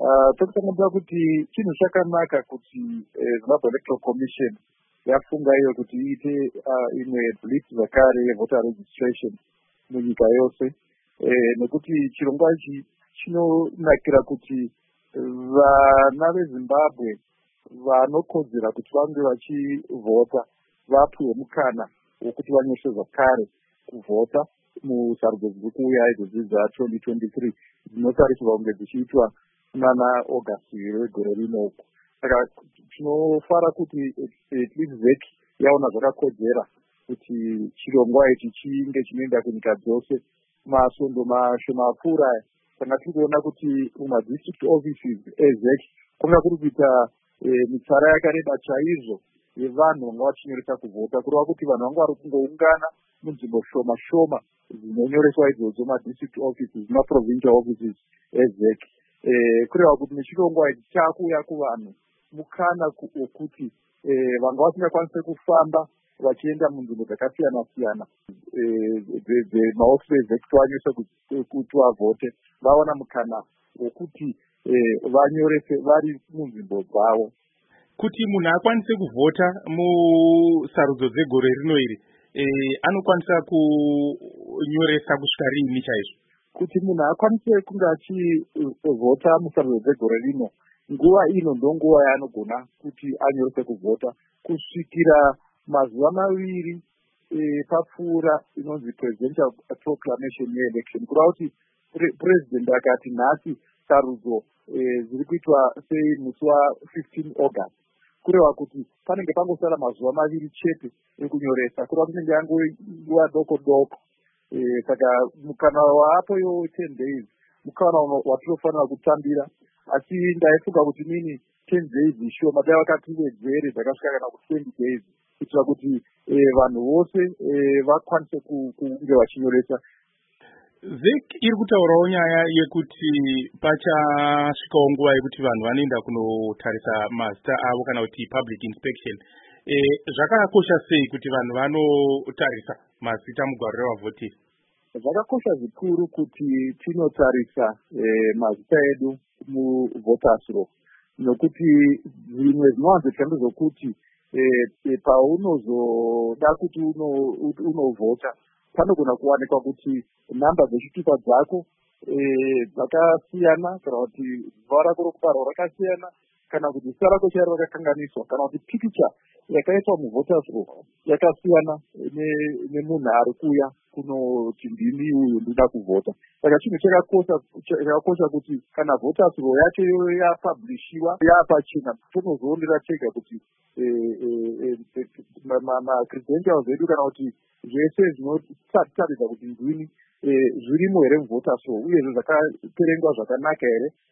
Tokutanga kuti chinhu chakanaka kuti Zimbabwe Electoral Commission yafunga iyo kuti iite imwe blitz zvakare yevoter registration munyika yose, nekuti chirongwa ichi chinonakira kuti vana veZimbabwe vanokodzera kuti vange vachivhota vapiwe mukana wokuti vanyorese zvakare kuvhota musarudzo dziri kuuya idzo dza 2023 dzinotarisirwa kunge dzichiitwa kunana August wegore rino uku. Saka tinofara kuti at least ZEC yaona zvakakodzera kuti chirongwa ichi chinge chinoenda kunyika dzose. Masvondo mashoma apfuura tanga tiri kuona kuti mumadistrict offices eZEC kwanga kuri kuita mitsara yakareba chaizvo yevanhu vanga vachinyoresa kuvhota, kureva kuti vanhu vanga vari kungoungana munzvimbo shoma shoma dzinonyoreswa idzodzo madistrict offices nemaprovincial offices eZEC, kureva kuti nechirongwa ichi chaakuuya kuvanhu mukana wekuti vanga vasingakwanise kufamba vachienda munzvimbo dzakasiyana siyana maofisi eZEC vanyorese kuti vavhote, vaona mukana wekuti vanyorese vari munzvimbo dzavo. Kuti munhu akwanise kuvhota musarudzo dzegore rino iri, anokwanisa kunyoresa kusvika riini chaizvo? Kuti munhu akwanise kunge achivhota musarudzo dzegore rino, nguva ino ndonguva yaanogona kuti anyorese kuvhota kusvikira mazuva maviri papfuura inonzi presidential proclamation yeelection, kureva kuti president akati nhasi sarudzo ziri kuitwa sei musi wa15 August, kureva kuti panenge pangosara mazuva maviri chete ekunyoresa, kureva kuti inenge yanguva doko doko. Saka mukana waapoyo 10 days mukana watinofanira kutambira, asi ndaifunga kuti nini 10 days ishoma, dai vakatiwedzere dzakasvika kana ku20 days kuitira kuti vanhu vose vakwanise kunge vachinyoresa. ZEC iri kutaurawo nyaya yekuti pachasvikawo nguva yekuti vanhu vanoenda kunotarisa mazita avo kana kuti public inspection. Zvakakosha sei kuti vanhu vanotarisa mazita mugwaro revavhoteri? Zvakakosha zvikuru kuti tinotarisa mazita edu muvoters roll, nokuti zvimwe zvinowanzoitwa ndezvokuti paunozoda kuti unovhota panogona kuwanikwa kuti nhamba dzechitupa dzako dzakasiyana, kana kuti zuva rako rokubarwa rakasiyana, kana kuti zita rako charo rakakanganiswa, kana kuti pikicha yakaitwa muvoters roll yakasiyana nemunhu ari kuuya kunoti ndini uyu ndinoda kuvhota. Saka chinhu chakakosha kuti kana voters roll yacho yapublishiwa yaapachena, tonozoonera tega kuti macredentials edu kana kuti zvese zvinotaridza kuti ndini zvirimo here muvoters roll, uyezve zvakaperengwa zvakanaka here